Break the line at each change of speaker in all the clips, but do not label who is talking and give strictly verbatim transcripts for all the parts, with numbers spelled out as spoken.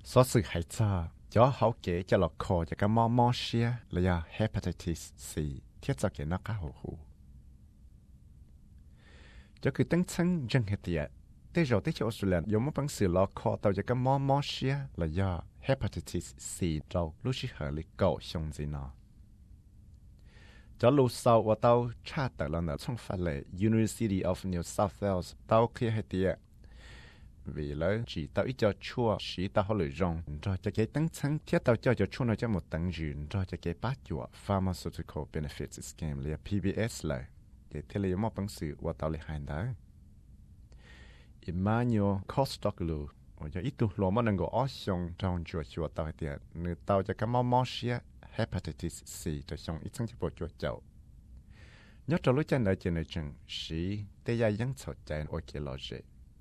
số sự hay cho cho hậu kế cho lọt kho cho cái mò mò xia là do hepatitis C thiết cho cái nó cá hổ hủ cho cứ tính chân dân hệ tiệt tới rồi tới chỗ Australia giống một bằng sự lọt kho tàu cho cái mò mò xia là do hepatitis C đâu lúc chỉ hơi lịch cầu xong gì nó cho lúc sau và tàu tra tờ là nó trong phát lệ University of New South Wales tàu kia hệ tiệt vì lỡ chỉ tao ít cho chua chỉ tao họ lựa rong rồi cho cái tăngชั้น thiết tao cho cho chua nó cho một tăng duyên rồi cho cái bát chùa pharmaceutical benefits scheme là P B S lại để thế là một bằng sự và tao lại hành đó Emmanuel Costoglou và cho ít tu lo mà năng够xong trong chùa chùa tao thì người tao cho cái máu máu xía hepatitis C cho xong ít sang cho bộ chùa chậu nhớ cho lúc chân lại trên này chừng sĩ tây gia dân sầu chạy ở kia lo gì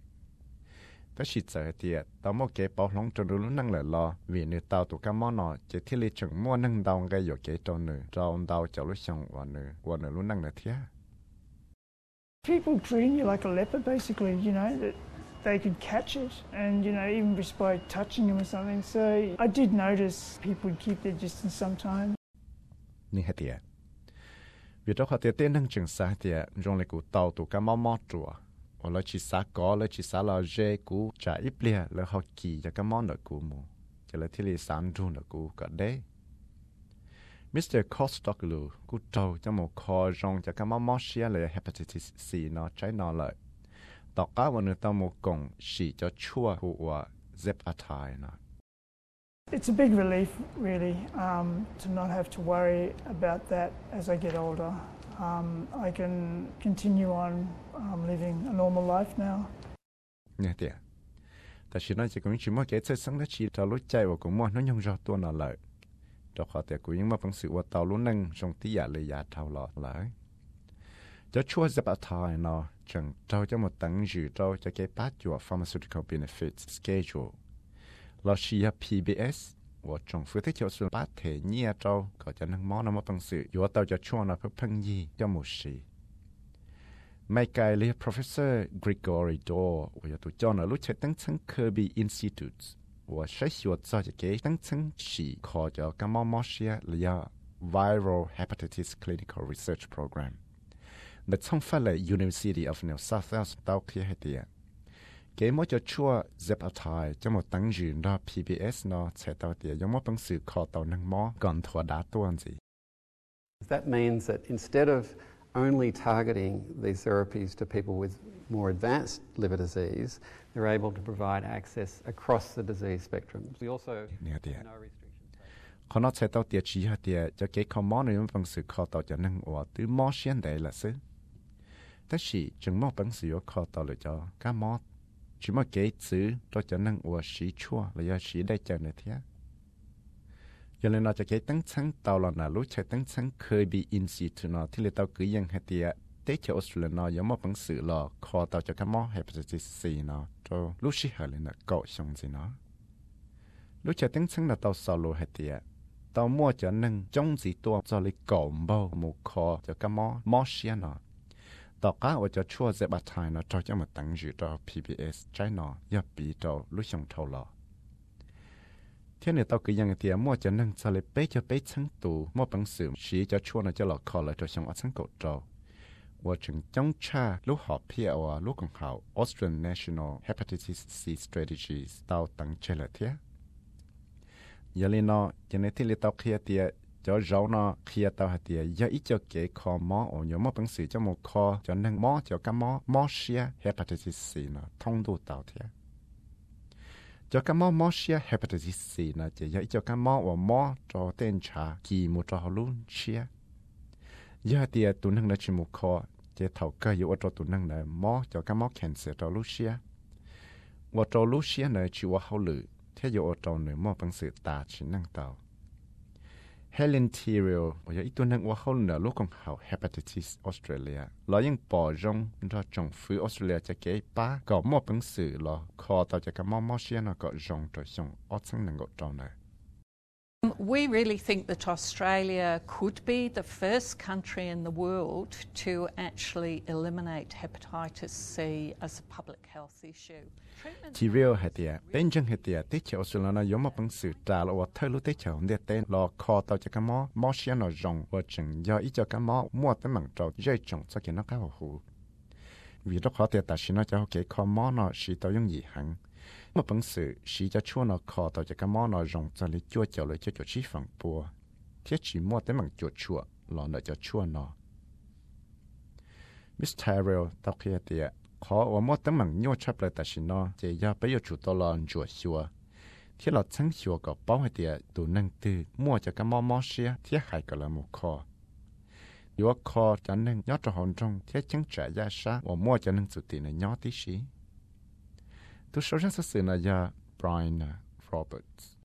đó chỉ sợ thì tao mua cái bảo lông trong lúc năng lợi lo vì người tao tụ cái món nọ chỉ thiết lý chừng mua năng đào cái dọc cái trong nữa trong đào cho lúc xong và nữa và nữa lúc năng lợi thế
People treat you like a leper basically, you know, that they could catch it and, you know, even just by touching them or something. So I did notice people would keep their distance sometimes.
như thế thì vì đó họ tiền năng chừng xa thì trong lại cụ tàu tụ cái món món chùa ở lại chỉ xả có lại chỉ xả là dễ cũ trả ít bia lại họ kỳ cho cái món đó cũ mù cho lại thiết lý sản run đó cũ cả đấy Mister Costoglou cú trâu cho một kho rong cho cái món món xía là hepatitis C nó trái nó lại tao cá vào người ta một cổng xì cho chua của Zepatide nó
It's a big relief really um, to not have to worry about that as I get older. Um, I can continue on um, living a normal life now.
Nghe tiệt. Ta chỉ nói chỉ có chỉ mua cái chơi sáng đó chỉ tao lúc chạy và cũng mua nó nhung rõ tua nó lại. Đó họ tiệt cũng những mà bằng sự và tao lúc nâng trong tí giả lời giả thao lọt lại. Cho chua Zepatide nó chẳng trao cho một tầng dự trao cho cái bát chùa pharmaceutical benefits schedule. Là chỉ P B S và trong phương thức cho sự bát thể nhẹ trao có cho năng món nó một bằng sự và tao cho chua nó phải phân gì cho một sự. Mấy cái là Professor Gregory Dorr và tụi cho nó lúc chạy tăngชั้น Kirby Institute và sẽ hiểu cho cái tăngชั้น chỉ khó cho cái món món xia là Viral Hepatitis Clinical Research Program. Để trong phát là University of New South Wales tao kia hay tiệt. Cái mỗi cho chua Zepatide cho một tăng duyên đó P B S nó sẽ tao tiệt giống một bằng sự khó tao năng món còn thua đá tuôn gì.
That means that instead of only targeting these therapies to people with more advanced liver disease, they're able to provide access across the disease spectrum. We also have no restrictions.
Còn nó sẽ tao tiệt chỉ hạt tiệt cho cái con món này bằng sự khó tao cho năng ở từ món xiên đấy là sự. Tất chỉ chừng món bằng sự khó tao lại cho các món chỉ mà cái chữ cho cho năng ở sĩ chua là do sĩ đây cho này thế. Cho nên nó cho cái tăngชั้น tao là nào lúc chạy tăngชั้น Kirby Institute nó thì là tao cứยังhạt tiệt tế cho Australia nó giống một bằng sự là khó tao cho cái món hepatitis C nó cho lúc sĩ hơi lên là cậu xong gì nó. Lúc chạy tăngชั้นlà tao solo hạt tiệt tao mua cho năng trong gìตัวcho lấy cậu bao một khó cho cái món món xia nó. Tao cá ở cho chua Zepatide nó cho cho một tăng dự cho P B S trái nó do bị cho lúc xong thâu lọ. Thế này tao cứยังthì mua cho năng cho lấy bé cho béชั้น tù mua bằng sự chỉ cho chua nó cho lọ khó lại cho xong ởชั้น cột trâu. Và chừng trong cha lúc họ phía ở lúc còn học Australian National Hepatitis C Strategies tao tăng chơi lại thế. Giờ lên nó cho nên thì tao kia thì cho rau nó kia tao hạt thì giờ ít cho cái kho mỏ ở nhiều mỏ bằng sự cho một kho cho năng mỏ cho cái mỏ mỏ xia hepatitis C nó thông đủ tao thế. Cho cái mỏ mỏ xia hepatitis C nó chỉ giờ ít cho cái mỏ và mỏ cho tên trà kỳ một cho luôn xia. Giờ thì tụi năng là chỉ một kho chỉ thầu cơ yếu cho tụi năng là mỏ cho cái mỏ cancer cho lúc xia. Và cho lúc xia này chỉว่าเขาหรือthế giờ ở trong nơi mà bằng sự ta chỉ năng tàu. Helen Terrell, và ít tuần năng qua hôn nở lúc còn học hepatitis Australia, lo những bỏ rong ra trong phía Australia cho cái ba có một bằng sự lo khó tàu cho cái mò mò xia nó có rong rồi xong ở sang năng ở trong này.
We really think that Australia could be the first country in the world to actually eliminate hepatitis C as a public health issue.
Chỉ riêng hệ tiệt, bên trong hệ tiệt, tế chậu sự là nó giống một bằng sự trả lời thay lúc tế chậu để tên lo kho tàu cho cái mỏ mỏ xe nó rộng và chừng do ít cho cái mỏ mua tới mảng trâu dây trồng cho cái nó cá hồ. Vì đó khó tiệt tại sao nó cho cái kho mỏ nó chỉ tàu dùng gì hẳn. Một bằng sự chỉ cho chua nó kho tàu cho cái mỏ nó rộng cho lấy chua chậu lấy cho chỗ chi phẳng bùa. Thiết chỉ mua tới mảng chuột chua, lo nó cho chua nó. Miss Tyrell tao kia tiệt. Khó ở một tấm bằng nhau chấp lại tại sao nó chỉ do bây giờ chủ tàu lòn chuột xua, thiết là chẳng xua có bao nhiêu tiền đủ năng từ mua cho cái mỏ mỏ xe thiết hại cả là một kho, nếu kho cho nên nhớ cho hòn trong thiết chẳng trả giá sát và mua cho nên chủ tiền là nhớ tí xí. Tôi số ra sự là do Brian Roberts.